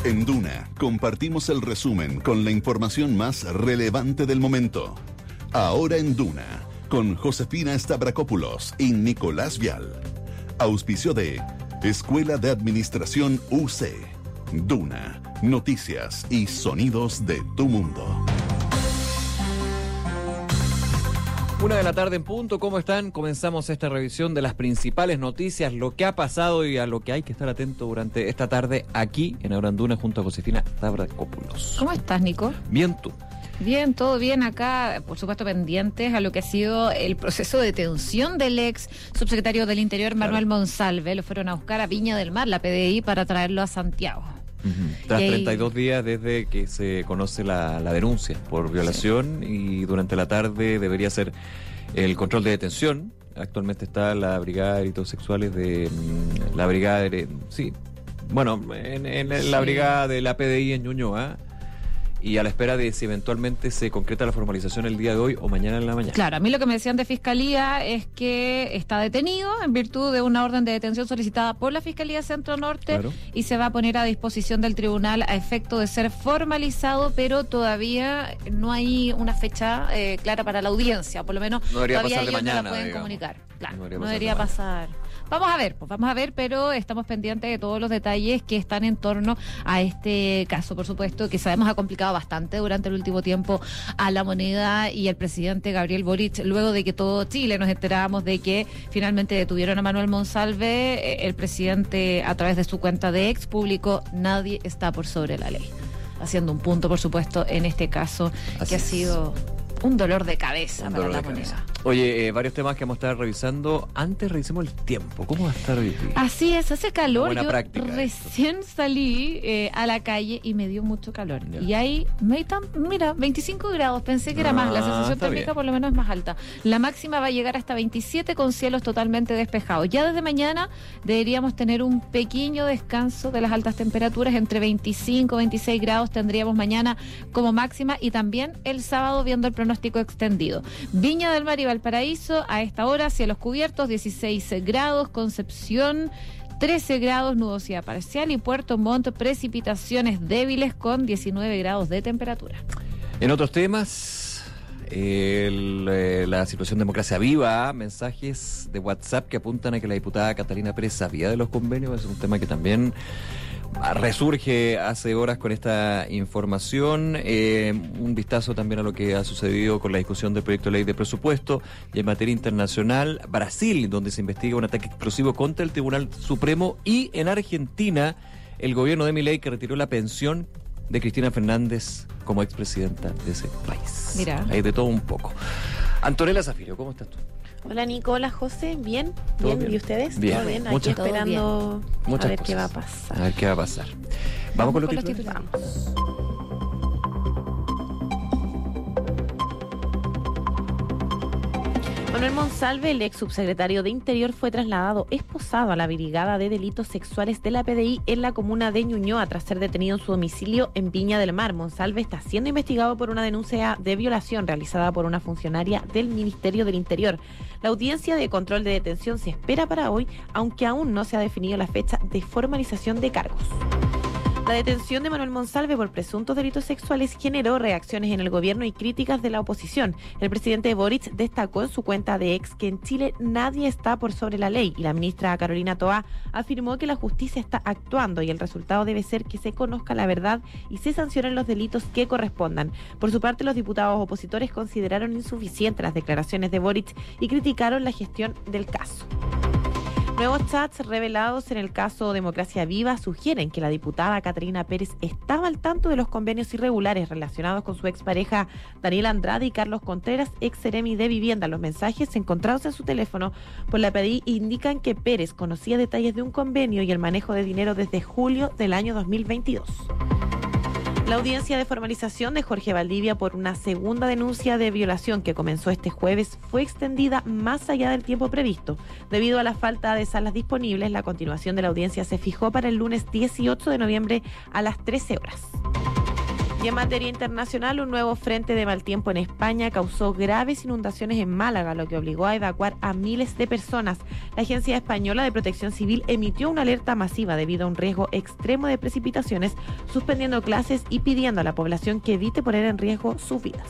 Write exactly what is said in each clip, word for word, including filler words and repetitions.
En Duna compartimos el resumen con la información más relevante del momento. Ahora en Duna, con Josefina Stavrakopoulos y Nicolás Vial. Auspicio de Escuela de Administración U C. Duna, noticias y sonidos de tu mundo. Una de la tarde en punto, ¿cómo están? Comenzamos esta revisión de las principales noticias, lo que ha pasado y a lo que hay que estar atento durante esta tarde aquí en Ahora en Duna junto a Josefina Stavrakopoulos. ¿Cómo estás, Nico? Bien, tú. Bien, todo bien acá, por supuesto pendientes a lo que ha sido el proceso de detención del ex subsecretario del Interior, Manuel claro. Monsalve. Lo fueron a buscar a Viña del Mar, la P D I, para traerlo a Santiago. Uh-huh. Tras y ahí... treinta y dos días desde que se conoce la, la denuncia por violación, sí. Y durante la tarde debería ser el control de detención. Actualmente está la Brigada de Delitos Sexuales de la Brigada de, sí, bueno, en, en sí. la Brigada de la P D I en Ñuñoa. Y a la espera de si eventualmente se concreta la formalización el día de hoy o mañana en la mañana. Claro, a mí lo que me decían de Fiscalía es que está detenido en virtud de una orden de detención solicitada por la Fiscalía Centro Norte, claro. Y se va a poner a disposición del tribunal a efecto de ser formalizado, pero todavía no hay una fecha eh, clara para la audiencia, por lo menos no debería todavía pasar de ellos mañana, no la pueden digamos. comunicar. Claro, no debería, no pasar, debería pasar. Vamos a ver, pues vamos a ver, pero estamos pendientes de todos los detalles que están en torno a este caso, por supuesto, que sabemos ha complicado bastante durante el último tiempo a la moneda y al presidente Gabriel Boric, luego de que todo Chile nos enterábamos de que finalmente detuvieron a Manuel Monsalve. El presidente, a través de su cuenta de ex, publicó: nadie está por sobre la ley, haciendo un punto, por supuesto, en este caso. Así que es. Ha sido un dolor de cabeza un para la moneda. Cabeza. Oye, eh, varios temas que vamos a estar revisando. Antes revisemos el tiempo. ¿Cómo va a estar hoy día? Así es, hace calor. Buena Yo práctica recién esto. salí eh, a la calle y me dio mucho calor. Ya. Y ahí, mira, veinticinco grados. Pensé que era ah, más. La sensación térmica bien. por lo menos es más alta. La máxima va a llegar hasta veintisiete con cielos totalmente despejados. Ya desde mañana deberíamos tener un pequeño descanso de las altas temperaturas. Entre veinticinco y veintiséis grados tendríamos mañana como máxima, y también el sábado, viendo el pronóstico extendido. Viña del Mar y Valparaíso a esta hora cielos cubiertos, dieciséis grados, Concepción trece grados, nubosidad parcial, y Puerto Montt precipitaciones débiles con diecinueve grados de temperatura. En otros temas, el, eh, la situación Democracia Viva, mensajes de WhatsApp que apuntan a que la diputada Catalina Pérez sabía de los convenios. Es un tema que también resurge hace horas con esta información. Eh, un vistazo también a lo que ha sucedido con la discusión del proyecto de ley de presupuesto. Y en materia internacional, Brasil, donde se investiga un ataque explosivo contra el Tribunal Supremo. Y en Argentina, el gobierno de Milei, que retiró la pensión de Cristina Fernández como expresidenta de ese país. Mira. Hay de todo un poco. Antonella Zafirio, ¿cómo estás tú? Hola Nicola, José, ¿bien? ¿Bien? ¿Bien? ¿Y ustedes? Bien. ¿Todo bien? Aquí Muchas, esperando Muchas a ver cosas. qué va a pasar. A ver qué va a pasar. Vamos, Vamos con, los, con titulares? los titulares. Vamos. Manuel Monsalve, el ex subsecretario de Interior, fue trasladado esposado a la Brigada de Delitos Sexuales de la P D I en la comuna de Ñuñoa tras ser detenido en su domicilio en Viña del Mar. Monsalve está siendo investigado por una denuncia de violación realizada por una funcionaria del Ministerio del Interior. La audiencia de control de detención se espera para hoy, aunque aún no se ha definido la fecha de formalización de cargos. La detención de Manuel Monsalve por presuntos delitos sexuales generó reacciones en el gobierno y críticas de la oposición. El presidente Boric destacó en su cuenta de ex que en Chile nadie está por sobre la ley, y la ministra Carolina Toá afirmó que la justicia está actuando y el resultado debe ser que se conozca la verdad y se sancionen los delitos que correspondan. Por su parte, los diputados opositores consideraron insuficientes las declaraciones de Boric y criticaron la gestión del caso. Nuevos chats revelados en el caso Democracia Viva sugieren que la diputada Catalina Pérez estaba al tanto de los convenios irregulares relacionados con su expareja Daniel Andrade y Carlos Contreras, ex seremi de Vivienda. Los mensajes encontrados en su teléfono por la P D I indican que Pérez conocía detalles de un convenio y el manejo de dinero desde julio del año dos mil veintidós. La audiencia de formalización de Jorge Valdivia por una segunda denuncia de violación que comenzó este jueves fue extendida más allá del tiempo previsto. Debido a la falta de salas disponibles, la continuación de la audiencia se fijó para el lunes dieciocho de noviembre a las trece horas. Y en materia internacional, un nuevo frente de mal tiempo en España causó graves inundaciones en Málaga, lo que obligó a evacuar a miles de personas. La Agencia Española de Protección Civil emitió una alerta masiva debido a un riesgo extremo de precipitaciones, suspendiendo clases y pidiendo a la población que evite poner en riesgo sus vidas.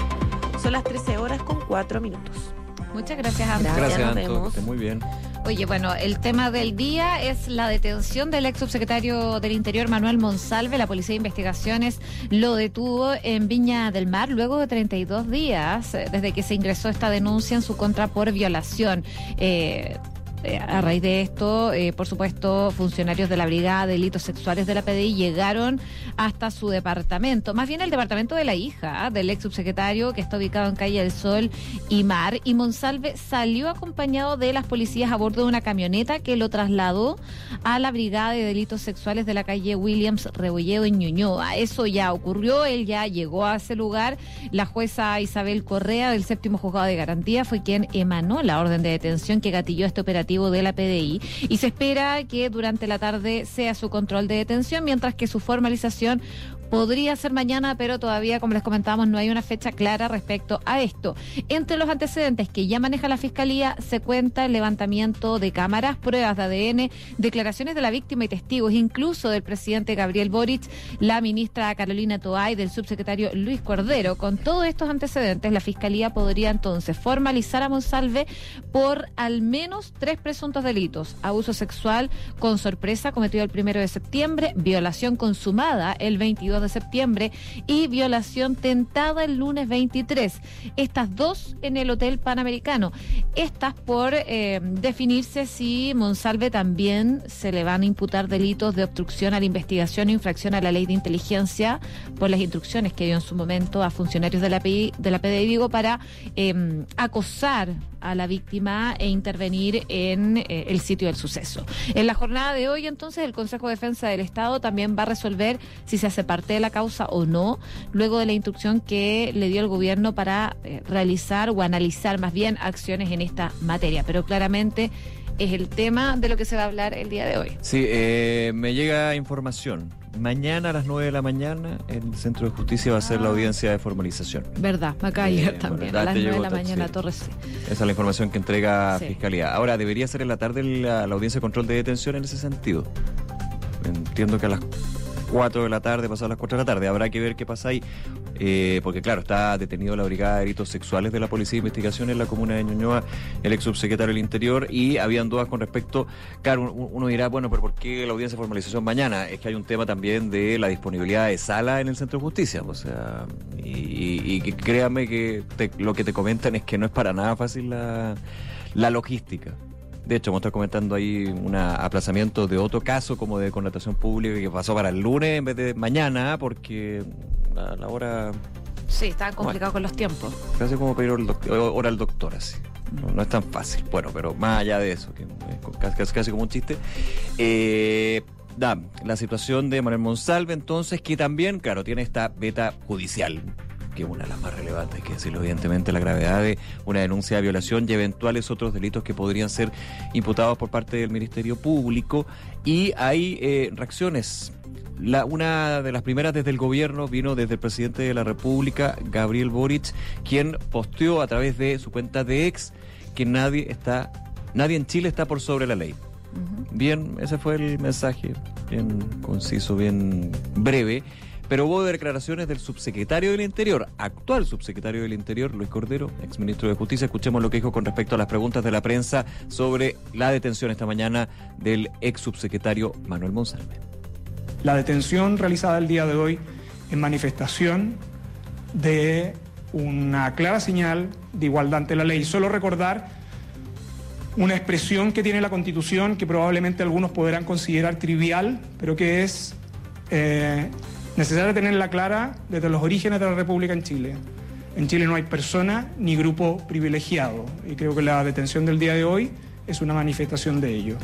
Son las trece horas con cuatro minutos. Muchas gracias, Anto. Gracias, nos Anto. vemos. Que esté muy bien. Oye, bueno, el tema del día es la detención del ex subsecretario del Interior, Manuel Monsalve. La Policía de Investigaciones lo detuvo en Viña del Mar luego de treinta y dos días eh, desde que se ingresó esta denuncia en su contra por violación. Eh, Eh, a raíz de esto, eh, por supuesto, funcionarios de la Brigada de Delitos Sexuales de la P D I llegaron hasta su departamento, más bien el departamento de la hija ¿eh? del ex subsecretario, que está ubicado en Calle del Sol y Mar, y Monsalve salió acompañado de las policías a bordo de una camioneta que lo trasladó a la Brigada de Delitos Sexuales de la calle Williams Rebolledo en Ñuñoa. Eso ya ocurrió, él ya llegó a ese lugar. La jueza Isabel Correa del séptimo juzgado de garantía fue quien emanó la orden de detención que gatilló este operativo de la P D I, y se espera que durante la tarde sea su control de detención, mientras que su formalización podría ser mañana, pero todavía, como les comentábamos, no hay una fecha clara respecto a esto. Entre los antecedentes que ya maneja la Fiscalía se cuenta el levantamiento de cámaras, pruebas de A D N, declaraciones de la víctima y testigos, incluso del presidente Gabriel Boric, la ministra Carolina Toay, del subsecretario Luis Cordero. Con todos estos antecedentes, la Fiscalía podría entonces formalizar a Monsalve por al menos tres presuntos delitos: abuso sexual con sorpresa cometido el primero de septiembre, violación consumada el veintidós de septiembre y violación tentada el lunes veintitrés. Estas dos en el Hotel Panamericano. Estas por eh, definirse si Monsalve también se le van a imputar delitos de obstrucción a la investigación e infracción a la ley de inteligencia por las instrucciones que dio en su momento a funcionarios de la P D I, de la P D I digo, para eh, acosar a la víctima e intervenir en eh, el sitio del suceso. En la jornada de hoy, entonces, el Consejo de Defensa del Estado también va a resolver si se hace parte de la causa o no, luego de la instrucción que le dio el gobierno para eh, realizar o analizar más bien acciones en esta materia. Pero claramente es el tema de lo que se va a hablar el día de hoy. Sí, eh, me llega información. Mañana a las nueve de la mañana el Centro de Justicia va a hacer ah. la audiencia de formalización. Verdad, me acaba de llegar eh, también, bueno, a las nueve de la llegó, mañana, sí. Torres C. Esa es la información que entrega Sí. Fiscalía. Ahora, debería ser en la tarde la, la audiencia de control de detención en ese sentido. Entiendo que a las cuatro de la tarde, pasadas las cuatro de la tarde, habrá que ver qué pasa ahí, eh, porque claro, está detenido la Brigada de Delitos Sexuales de la Policía de Investigación en la comuna de Ñuñoa, el ex subsecretario del Interior, y habían dudas con respecto, claro, uno dirá, bueno, pero ¿por qué la audiencia de formalización mañana? Es que hay un tema también de la disponibilidad de sala en el Centro de Justicia, o sea, y, y, y que créame que te, lo que te comentan es que no es para nada fácil la, la logística. De hecho, vamos a estar comentando ahí un aplazamiento de otro caso como de connotación pública que pasó para el lunes en vez de mañana, porque la, la hora... Sí, está complicado bueno, con los tiempos. Casi como pedir hora al doctor, así. No, no es tan fácil. Bueno, pero más allá de eso, que es casi, casi como un chiste. Eh, da, la situación de Manuel Monsalve, entonces, que también, claro, tiene esta beta judicial, que es una de las más relevantes, hay que decirlo, evidentemente, la gravedad de una denuncia de violación y eventuales otros delitos que podrían ser imputados por parte del Ministerio Público. Y hay eh, reacciones. La, una de las primeras desde el gobierno vino desde el presidente de la República, Gabriel Boric, quien posteó a través de su cuenta de ex que nadie está, nadie en Chile está por sobre la ley. Uh-huh. Bien, ese fue el mensaje, bien conciso, bien breve. Pero hubo declaraciones del subsecretario del Interior, actual subsecretario del Interior, Luis Cordero, exministro de Justicia. Escuchemos lo que dijo con respecto a las preguntas de la prensa sobre la detención esta mañana del ex subsecretario Manuel Monsalve. La detención realizada el día de hoy en manifestación de una clara señal de igualdad ante la ley. Solo recordar una expresión que tiene la Constitución que probablemente algunos podrán considerar trivial, pero que es... Eh, necesario tenerla clara desde los orígenes de la República en Chile. En Chile no hay persona ni grupo privilegiado, y creo que la detención del día de hoy es una manifestación de ello.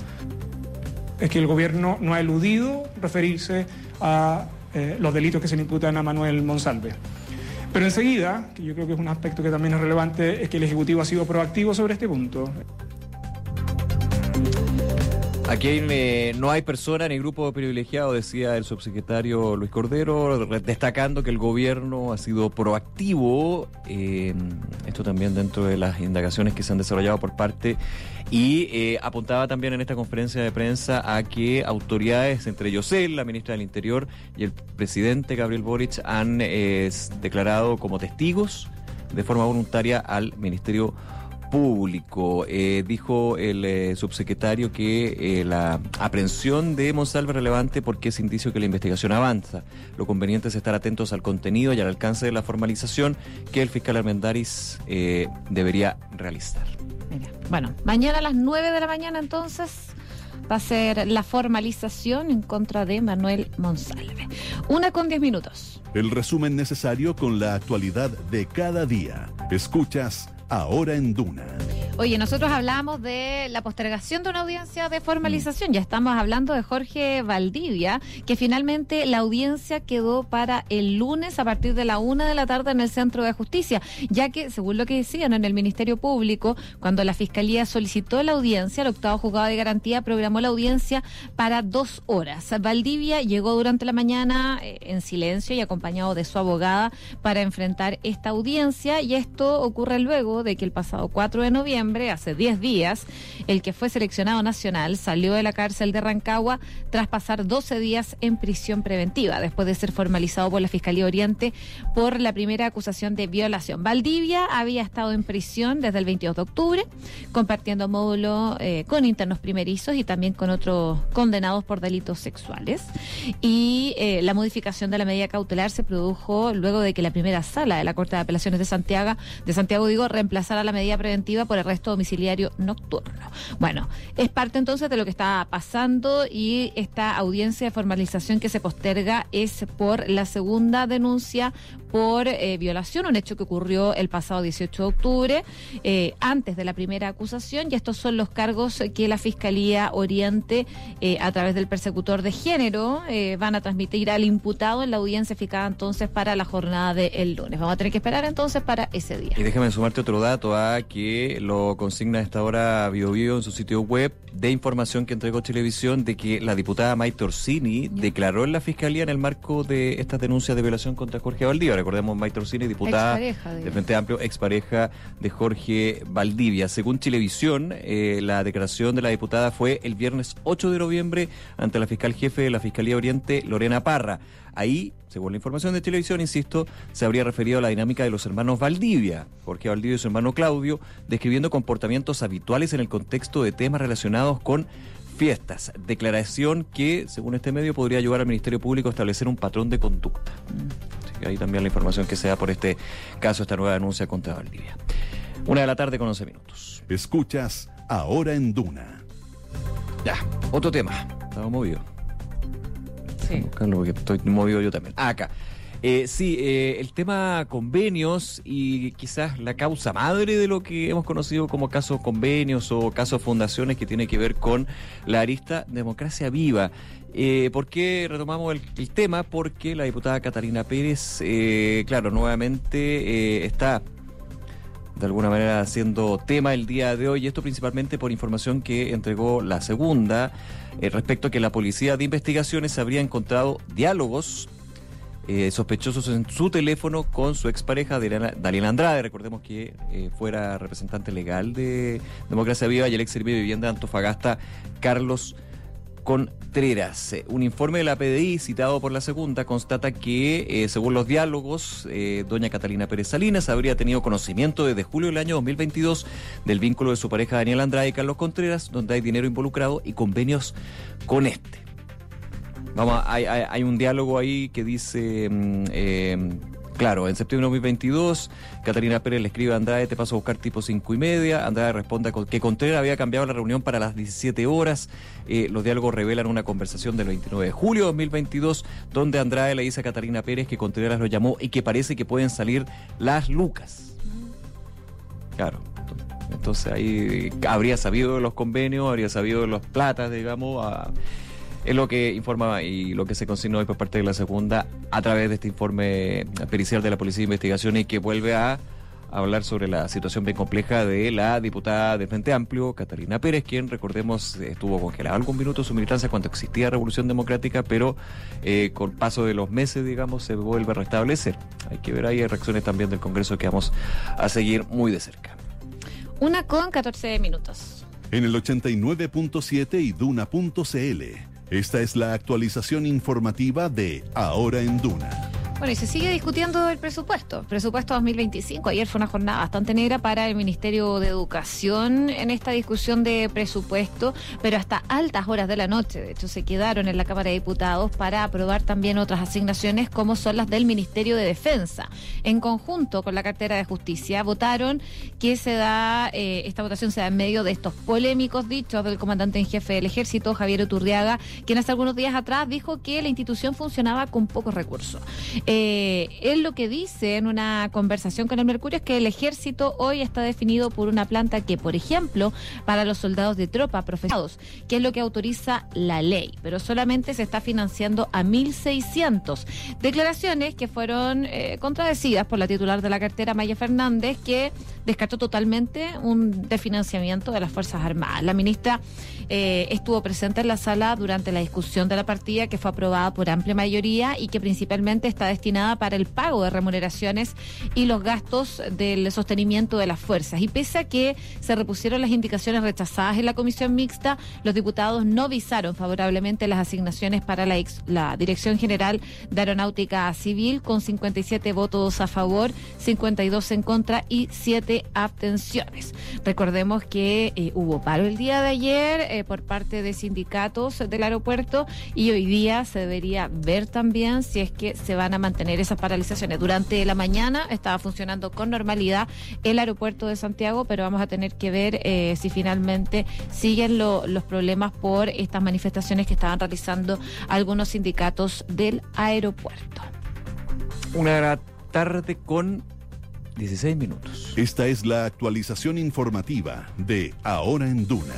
Es que el gobierno no ha eludido referirse a eh, los delitos que se le imputan a Manuel Monsalve. Pero enseguida, que yo creo que es un aspecto que también es relevante, es que el Ejecutivo ha sido proactivo sobre este punto. Aquí eh, no hay persona ni grupo privilegiado, decía el subsecretario Luis Cordero, destacando que el gobierno ha sido proactivo, eh, esto también dentro de las indagaciones que se han desarrollado por parte, y eh, apuntaba también en esta conferencia de prensa a que autoridades, entre ellos él, la ministra del Interior y el presidente Gabriel Boric, han eh, declarado como testigos de forma voluntaria al Ministerio Público. Eh, dijo el eh, subsecretario que eh, la aprehensión de Monsalve es relevante porque es indicio que la investigación avanza. Lo conveniente es estar atentos al contenido y al alcance de la formalización que el fiscal Armendáriz eh, debería realizar. Mira, bueno, mañana a las nueve de la mañana entonces va a ser la formalización en contra de Manuel Monsalve. Una con diez minutos. El resumen necesario con la actualidad de cada día. Escuchas Ahora en Duna. Oye, nosotros hablamos de la postergación de una audiencia de formalización. Ya estamos hablando de Jorge Valdivia, que finalmente la audiencia quedó para el lunes a partir de la una de la tarde en el Centro de Justicia, ya que, según lo que decían en el Ministerio Público, cuando la Fiscalía solicitó la audiencia, el octavo juzgado de garantía programó la audiencia para dos horas. Valdivia llegó durante la mañana eh, en silencio y acompañado de su abogada para enfrentar esta audiencia, y esto ocurre luego de que el pasado cuatro de noviembre, hace diez días, el que fue seleccionado nacional salió de la cárcel de Rancagua tras pasar doce días en prisión preventiva, después de ser formalizado por la Fiscalía Oriente por la primera acusación de violación. Valdivia había estado en prisión desde el veintidós de octubre, compartiendo módulo eh, con internos primerizos y también con otros condenados por delitos sexuales. Y eh, la modificación de la medida cautelar se produjo luego de que la primera sala de la Corte de Apelaciones de Santiago, de Santiago digo, reemplazar a la medida preventiva por arresto domiciliario nocturno. Bueno, es parte entonces de lo que está pasando, y esta audiencia de formalización que se posterga es por la segunda denuncia por eh, violación, un hecho que ocurrió el pasado dieciocho de octubre, eh, antes de la primera acusación, y estos son los cargos que la Fiscalía Oriente, eh, a través del persecutor de género, eh, van a transmitir al imputado en la audiencia fijada entonces para la jornada del lunes. Vamos a tener que esperar entonces para ese día. Y déjame sumarte otro dato a que lo consigna a esta hora Bio Bio en su sitio web, de información que entregó Chilevisión, de que la diputada Maite Orsini yeah. declaró en la Fiscalía en el marco de estas denuncias de violación contra Jorge Valdivia. Recordemos, Maite Orsini, diputada del Frente Amplio, expareja de Jorge Valdivia. Según Chilevisión, eh, la declaración de la diputada fue el viernes ocho de noviembre ante la fiscal jefe de la Fiscalía Oriente, Lorena Parra. Ahí, según la información de Televisión, insisto, se habría referido a la dinámica de los hermanos Valdivia, Jorge Valdivia y su hermano Claudio, describiendo comportamientos habituales en el contexto de temas relacionados con fiestas. Declaración que, según este medio, podría ayudar al Ministerio Público a establecer un patrón de conducta. Así que ahí también la información que se da por este caso, esta nueva denuncia contra Valdivia. Una de la tarde con once minutos. Escuchas Ahora en Duna. Ya, otro tema. Estaba movido. Sí. Buscarlo porque estoy movido yo también. Ah, acá. Eh, sí, eh, el tema convenios y quizás la causa madre de lo que hemos conocido como casos convenios o casos fundaciones, que tiene que ver con la arista Democracia Viva. Eh, ¿Por qué retomamos el, el tema? Porque la diputada Catalina Pérez, eh, claro, nuevamente eh, está de alguna manera haciendo tema el día de hoy, y esto principalmente por información que entregó La Segunda, eh, respecto a que la Policía de Investigaciones habría encontrado diálogos eh, sospechosos en su teléfono con su expareja Daniela Andrade. Recordemos que eh, fuera representante legal de Democracia Viva, y el ex secretario de Vivienda de Antofagasta, Carlos Contreras. Un informe de la P D I citado por La Segunda constata que, eh, según los diálogos, eh, doña Catalina Pérez Salinas habría tenido conocimiento desde julio del año dos mil veintidós del vínculo de su pareja Daniela Andrade y Carlos Contreras, donde hay dinero involucrado y convenios con este. Vamos, hay, hay, hay un diálogo ahí que dice... Eh, Claro, en septiembre de dos mil veintidós, Catalina Pérez le escribe a Andrade: te paso a buscar tipo cinco y media. Andrade responde que Contreras había cambiado la reunión para las diecisiete horas. Eh, los diálogos revelan una conversación del veintinueve de julio de dos mil veintidós, donde Andrade le dice a Catalina Pérez que Contreras lo llamó y que parece que pueden salir las lucas. Claro, entonces ahí habría sabido de los convenios, habría sabido de las platas, digamos, a... Es lo que informa y lo que se consignó hoy por parte de La Segunda a través de este informe pericial de la Policía de Investigaciones, y que vuelve a a hablar sobre la situación bien compleja de la diputada de Frente Amplio, Catalina Pérez, quien, recordemos, estuvo congelada algún minuto su militancia cuando existía Revolución Democrática, pero eh, con paso de los meses, digamos, se vuelve a restablecer. Hay que ver ahí, hay reacciones también del Congreso que vamos a seguir muy de cerca. Una con catorce minutos. En el ochenta y nueve punto siete y duna punto c l, esta es la actualización informativa de Ahora en Duna. Bueno, y se sigue discutiendo el presupuesto, presupuesto dos mil veinticinco. Ayer fue una jornada bastante negra para el Ministerio de Educación en esta discusión de presupuesto, pero hasta altas horas de la noche, de hecho, se quedaron en la Cámara de Diputados para aprobar también otras asignaciones como son las del Ministerio de Defensa. En conjunto con la cartera de Justicia, votaron que se da, eh, esta votación se da en medio de estos polémicos dichos del comandante en jefe del Ejército, Javier Iturriaga, quien hace algunos días atrás dijo que la institución funcionaba con pocos recursos. Eh, él lo que dice en una conversación con el Mercurio es que el ejército hoy está definido por una planta que, por ejemplo, para los soldados de tropa profesionados, que es lo que autoriza la ley, pero solamente se está financiando a mil seiscientos. Declaraciones que fueron eh, contradecidas por la titular de la cartera, Maya Fernández, que descartó totalmente un desfinanciamiento de las Fuerzas Armadas. La ministra eh, estuvo presente en la sala durante la discusión de la partida, que fue aprobada por amplia mayoría y que principalmente está destinada para el pago de remuneraciones y los gastos del sostenimiento de las fuerzas. Y pese a que se repusieron las indicaciones rechazadas en la comisión mixta, los diputados no visaron favorablemente las asignaciones para la, ex, la Dirección General de Aeronáutica Civil, con cincuenta y siete votos a favor, cincuenta y dos en contra y siete abstenciones. Recordemos que eh, hubo paro el día de ayer eh, por parte de sindicatos del aeropuerto, y hoy día se debería ver también si es que se van a mantener esas paralizaciones. Durante la mañana estaba funcionando con normalidad el aeropuerto de Santiago, pero vamos a tener que ver eh, si finalmente siguen lo, los problemas por estas manifestaciones que estaban realizando algunos sindicatos del aeropuerto. Una de la tarde con dieciséis minutos. Esta es la actualización informativa de Ahora en Duna.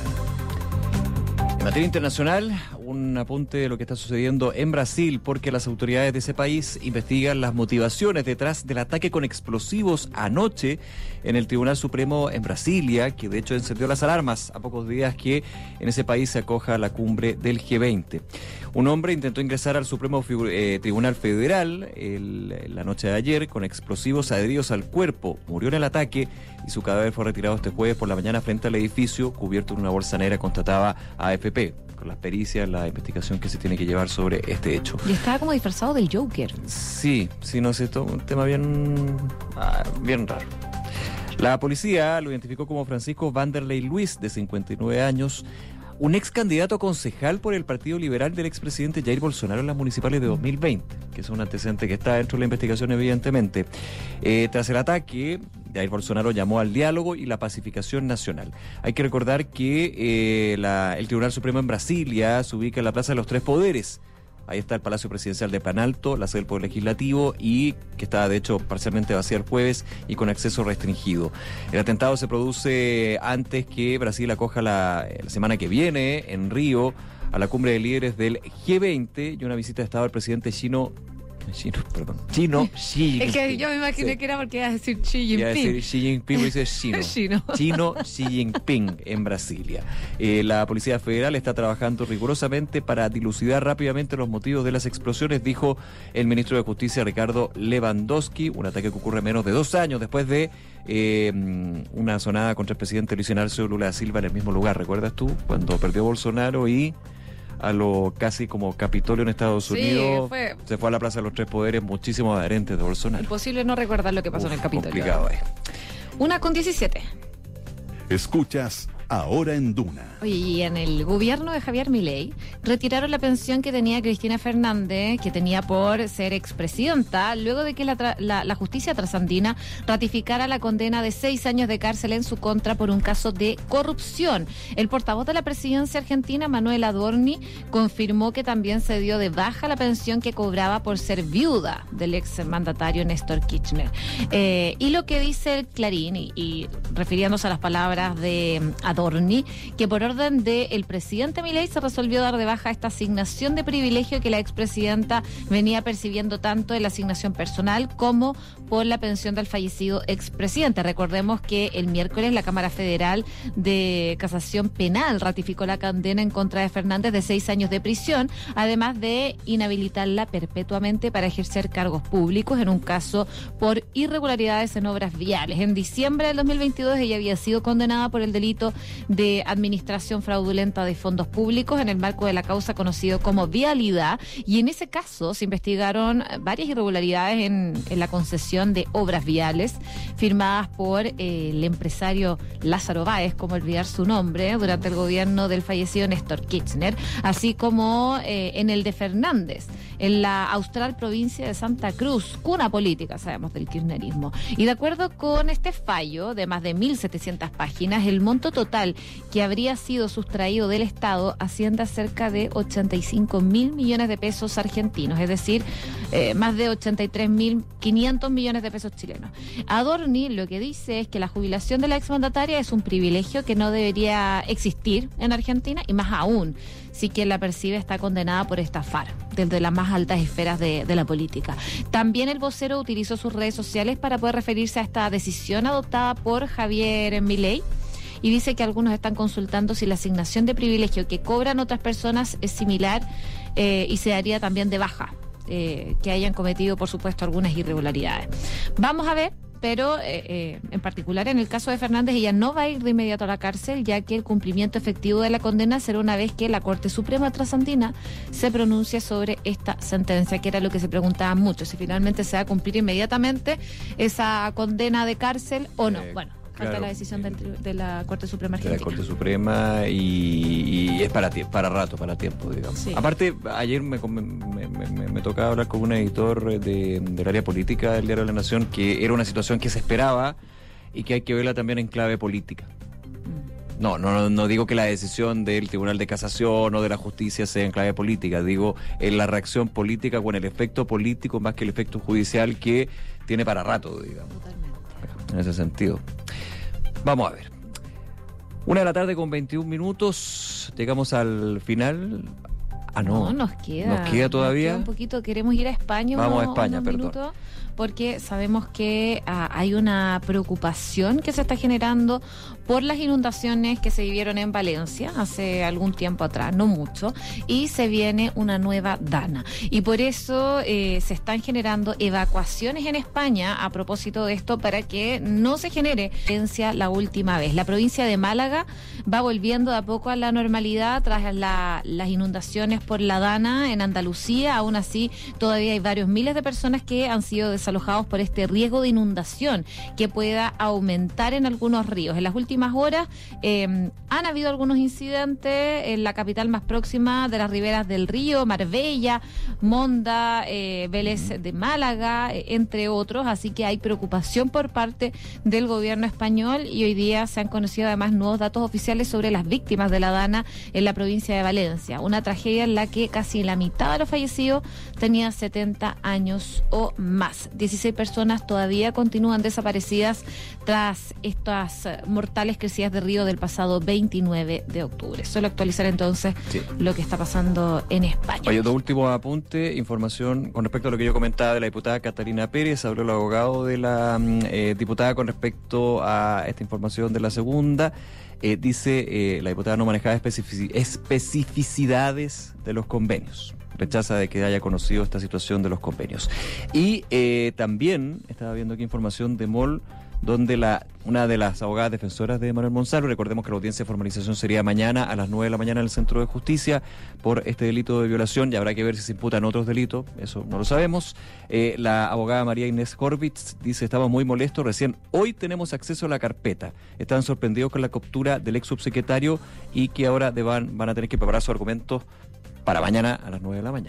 En materia internacional, un apunte de lo que está sucediendo en Brasil, porque las autoridades de ese país investigan las motivaciones detrás del ataque con explosivos anoche en el Tribunal Supremo en Brasilia, que de hecho encendió las alarmas a pocos días que en ese país se acoja la cumbre del G veinte. Un hombre intentó ingresar al Supremo eh, Tribunal Federal el, la noche de ayer con explosivos adheridos al cuerpo. Murió en el ataque y su cadáver fue retirado este jueves por la mañana frente al edificio, cubierto en una bolsa negra, constataba A F P, con las pericias, la investigación que se tiene que llevar sobre este hecho. Y estaba como disfrazado del Joker. Sí, sí, no sé, esto es un tema bien, ah, bien raro. La policía lo identificó como Francisco Vanderlei Luis, de cincuenta y nueve años, un ex candidato a concejal por el Partido Liberal del expresidente Jair Bolsonaro en las municipales de dos mil veinte, que es un antecedente que está dentro de la investigación, evidentemente. Eh, tras el ataque, Jair Bolsonaro llamó al diálogo y la pacificación nacional. Hay que recordar que eh, la, el Tribunal Supremo en Brasilia se ubica en la Plaza de los Tres Poderes. Ahí está el Palacio Presidencial de Planalto, la sede del Poder Legislativo, y que estaba de hecho parcialmente vacía el jueves y con acceso restringido. El atentado se produce antes que Brasil acoja la, la semana que viene en Río a la cumbre de líderes del G veinte y una visita de Estado al presidente chino. Chino, perdón. Chino Xi Jinping. Es que yo me imaginé sí. que era porque iba a decir Xi Jinping. Iba a decir Xi Jinping, dice chino. chino. Chino Xi Jinping en Brasilia. Eh, la Policía Federal está trabajando rigurosamente para dilucidar rápidamente los motivos de las explosiones, dijo el ministro de Justicia Ricardo Lewandowski. Un ataque que ocurre menos de dos años después de eh, una sonada contra el presidente Luis Inácio Lula da Silva en el mismo lugar. ¿Recuerdas tú? Cuando perdió Bolsonaro y a lo casi como Capitolio en Estados sí, Unidos, fue... se fue a la Plaza de los Tres Poderes muchísimos adherentes de Bolsonaro. Imposible no recordar lo que pasó Uf, en el Capitolio. Complicado, eh. Una con diecisiete. Escuchas Ahora en Duna. Oye, y en el gobierno de Javier Milei retiraron la pensión que tenía Cristina Fernández, que tenía por ser expresidenta, luego de que la, tra- la, la justicia trasandina ratificara la condena de seis años de cárcel en su contra por un caso de corrupción. El portavoz de la presidencia argentina, Manuel Adorni, confirmó que también se dio de baja la pensión que cobraba por ser viuda del ex mandatario Néstor Kirchner. Eh, y lo que dice el Clarín, y, y refiriéndose a las palabras de Adorni, Adorni, que por orden del presidente Milei se resolvió dar de baja esta asignación de privilegio que la expresidenta venía percibiendo tanto en la asignación personal como por la pensión del fallecido expresidente. Recordemos que el miércoles la Cámara Federal de Casación Penal ratificó la condena en contra de Fernández de seis años de prisión, además de inhabilitarla perpetuamente para ejercer cargos públicos en un caso por irregularidades en obras viales. En diciembre del dos mil veintidós ella había sido condenada por el delito de administración fraudulenta de fondos públicos en el marco de la causa conocido como vialidad, y en ese caso se investigaron varias irregularidades en, en la concesión de obras viales firmadas por eh, el empresario Lázaro Báez, como olvidar su nombre, durante el gobierno del fallecido Néstor Kirchner, así como eh, en el de Fernández, en la austral provincia de Santa Cruz, cuna política, sabemos, del kirchnerismo. Y de acuerdo con este fallo de más de mil setecientas páginas, el monto total que habría sido sustraído del Estado asciende a cerca de ochenta y cinco mil millones de pesos argentinos, es decir, eh, más de ochenta y tres mil quinientos millones de pesos chilenos. Adorni lo que dice es que la jubilación de la exmandataria es un privilegio que no debería existir en Argentina, y más aún si quien la percibe está condenada por estafar desde las más altas esferas de, de la política. También el vocero utilizó sus redes sociales para poder referirse a esta decisión adoptada por Javier Milei, y dice que algunos están consultando si la asignación de privilegio que cobran otras personas es similar eh, y se daría también de baja, eh, que hayan cometido, por supuesto, algunas irregularidades. Vamos a ver. Pero eh, eh, en particular en el caso de Fernández, ella no va a ir de inmediato a la cárcel, ya que el cumplimiento efectivo de la condena será una vez que la Corte Suprema Trasandina se pronuncie sobre esta sentencia, que era lo que se preguntaban muchos, si finalmente se va a cumplir inmediatamente esa condena de cárcel o no. Eh, bueno, falta claro, la decisión del, de la Corte Suprema Argentina. De la Corte Suprema y, y es para para rato, para tiempo, digamos. Sí. Aparte, ayer me, me, me, me tocaba hablar con un editor de, del área política del Diario de la Nación, que era una situación que se esperaba y que hay que verla también en clave política. No, no, no digo que la decisión del Tribunal de Casación o de la Justicia sea en clave política, digo en la reacción política con el efecto político más que el efecto judicial que tiene para rato, digamos. Totalmente. En ese sentido. Vamos a ver. Una de la tarde con veintiún minutos. Llegamos al final. Ah, no. No, nos queda. Nos queda todavía. Nos queda un poquito. Queremos ir a España. Vamos unos, a España, unos perdón. Minutos, porque sabemos que ah, hay una preocupación que se está generando por las inundaciones que se vivieron en Valencia hace algún tiempo atrás, no mucho, y se viene una nueva Dana. Y por eso eh, se están generando evacuaciones en España a propósito de esto, para que no se genere violencia la última vez. La provincia de Málaga va volviendo de a poco a la normalidad tras la, las inundaciones por la Dana en Andalucía. Aún así, todavía hay varios miles de personas que han sido desalojados por este riesgo de inundación que pueda aumentar en algunos ríos. En las últimas horas eh, han habido algunos incidentes en la capital más próxima de las riberas del río, Marbella, Monda, eh, Vélez de Málaga, eh, entre otros, así que hay preocupación por parte del gobierno español, y hoy día se han conocido además nuevos datos oficiales sobre las víctimas de la Dana en la provincia de Valencia, una tragedia en la que casi la mitad de los fallecidos tenían setenta años o más. dieciséis personas todavía continúan desaparecidas tras estas uh, mortales crecidas de río del pasado veintinueve de octubre. Solo actualizar entonces sí. lo que está pasando en España. Oye, dos últimos apuntes, información con respecto a lo que yo comentaba de la diputada Catalina Pérez. Habló el abogado de la eh, diputada con respecto a esta información de la segunda. Eh, dice, eh, la diputada no manejaba especific- especificidades de los convenios. Rechaza de que haya conocido esta situación de los convenios. Y eh, también estaba viendo aquí información de M O L, donde la una de las abogadas defensoras de Manuel Monsalve, recordemos que la audiencia de formalización sería mañana a las nueve de la mañana en el Centro de Justicia por este delito de violación, y habrá que ver si se imputan otros delitos, eso no lo sabemos. Eh, la abogada María Inés Horvitz dice, estamos muy molestos, recién hoy tenemos acceso a la carpeta, están sorprendidos con la captura del ex subsecretario y que ahora deban, van a tener que preparar sus argumentos para mañana a las nueve de la mañana.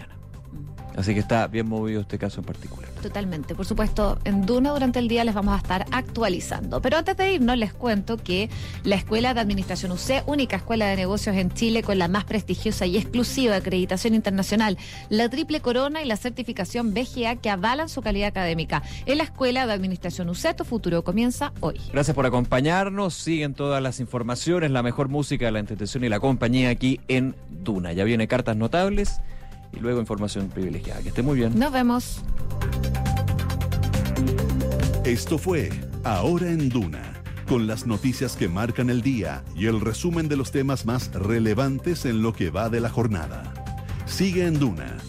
Así que está bien movido este caso en particular. Totalmente. Por supuesto, en Duna durante el día les vamos a estar actualizando. Pero antes de irnos, les cuento que la Escuela de Administración U C, única escuela de negocios en Chile con la más prestigiosa y exclusiva acreditación internacional, la triple corona y la certificación B G A que avalan su calidad académica. En la Escuela de Administración U C, tu futuro comienza hoy. Gracias por acompañarnos. Siguen todas las informaciones, la mejor música, la entretención y la compañía aquí en Duna. Ya viene Cartas Notables y luego información privilegiada. Que esté muy bien. Nos vemos. Esto fue Ahora en Duna, con las noticias que marcan el día y el resumen de los temas más relevantes en lo que va de la jornada. Sigue en Duna